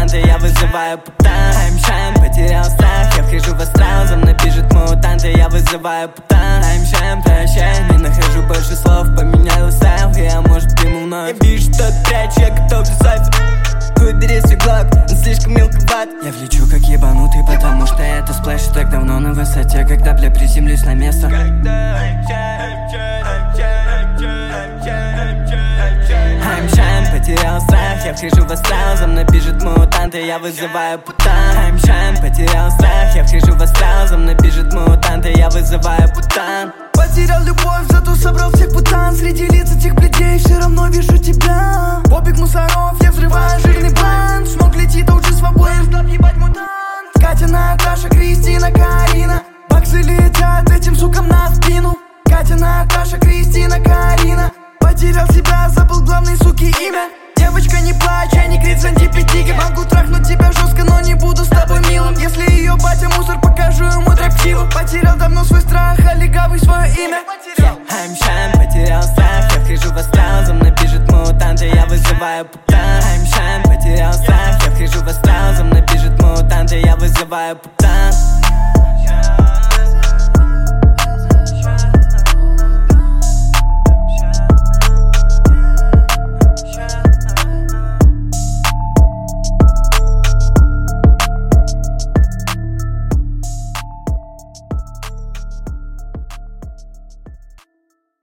мутанты, я вызываю путан. Аймшайн, потерял страх, я вхожу в астрал, за мной бежит мутанты, я вызываю путан. Аймшайн, прощай, не нахожу больше слов, поменял стайл, я может приму вновь. Я вижу тот тряч, я готов взять. Выбери свой глок, он слишком мелковат. Я влечу как ебанутый, потому что это сплэш. Так давно на высоте, когда, бля, приземлюсь на место. Аймшайн, потерял страх, я вхожу в астрал, за мной бежит мутанты, я вызываю путан. Аймшайн, потерял страх, я вхожу в астрал, за мной бежит мутанты, я вызываю путан. Потерял любовь, зато собрал всех путан. Среди лиц этих людей все равно вижу тебя. Побег мусоров, я взрываю жирный план. Смог летит, а уже свободен, чтоб ебать мутант. Катя, Наташа, Кристина, Карина. Баксы летят этим сукам на спину. Катя, Наташа, Кристина, Карина. Потерял себя, забыл главной суки имя. Девочка, не плачь, я не крит антипетики. Могу трахнуть тебя жестко, но не буду с тобой милым. Если ее батя мусор, покажу ему троптиву. Потерял давно свой страх, а легавый свое имя. Аймшайн, потерял страх, я вхожу в астрал, за мной бежит мутанты, я вызываю путан. Аймшайн, потерял страх, я вхожу в астрал, за мной бежит мутанты, я вызываю путан.